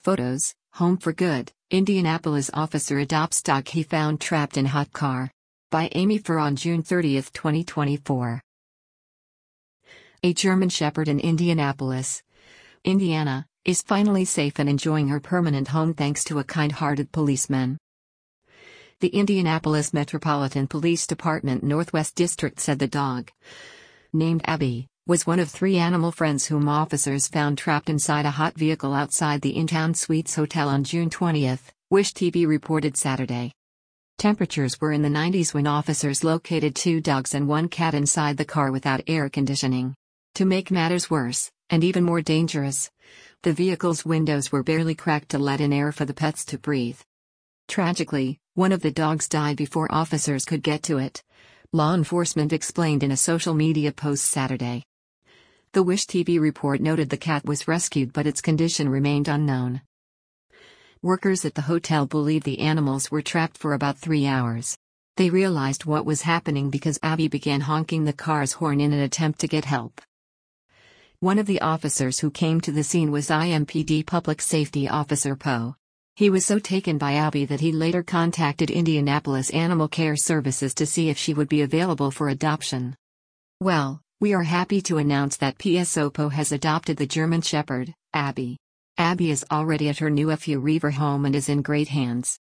Photos, Home for Good, Indianapolis officer adopts dog he found trapped in hot car. By Amy Furr on June 30, 2024. A German Shepherd in Indianapolis, Indiana, is finally safe and enjoying her permanent home thanks to a kind-hearted policeman. The Indianapolis Metropolitan Police Department Northwest District said the dog, named Abby, was one of 3 animal friends whom officers found trapped inside a hot vehicle outside the In-Town Suites Hotel on June 20, Wish TV reported Saturday. Temperatures were in the 90s when officers located 2 dogs and 1 cat inside the car without air conditioning. To make matters worse, and even more dangerous, the vehicle's windows were barely cracked to let in air for the pets to breathe. Tragically, one of the dogs died before officers could get to it, law enforcement explained in a social media post Saturday. The Wish TV report noted the cat was rescued but its condition remained unknown. Workers at the hotel believe the animals were trapped for about 3 hours. They realized what was happening because Abby began honking the car's horn in an attempt to get help. One of the officers who came to the scene was IMPD Public Safety Officer Poe. He was so taken by Abby that he later contacted Indianapolis Animal Care Services to see if she would be available for adoption. "Well, we are happy to announce that PSO Poe has adopted the German Shepherd, Abby. Abby is already at her new Fall River home and is in great hands."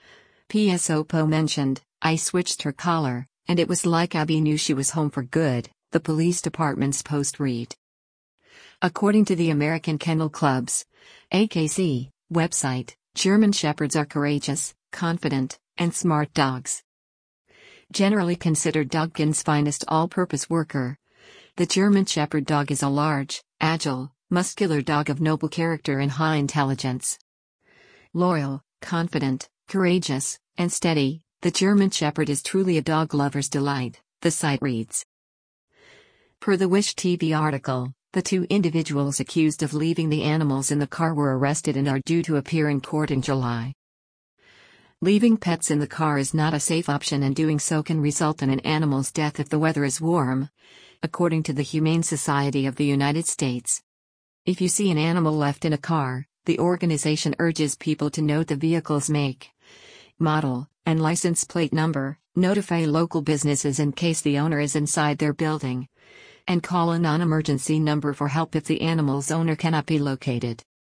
PSO Poe mentioned, "I switched her collar, and it was like Abby knew she was home for good," the police department's post read. According to the American Kennel Club's AKC website, German Shepherds are courageous, confident, and smart dogs. Generally considered Dogkin's finest all-purpose worker, the German Shepherd dog is a large, agile, muscular dog of noble character and high intelligence. Loyal, confident, courageous, and steady, the German Shepherd is truly a dog lover's delight, the site reads. Per the Wish TV article, the 2 individuals accused of leaving the animals in the car were arrested and are due to appear in court in July. Leaving pets in the car is not a safe option and doing so can result in an animal's death if the weather is warm, according to the Humane Society of the United States. If you see an animal left in a car, the organization urges people to note the vehicle's make, model, and license plate number, notify local businesses in case the owner is inside their building, and call a non-emergency number for help if the animal's owner cannot be located.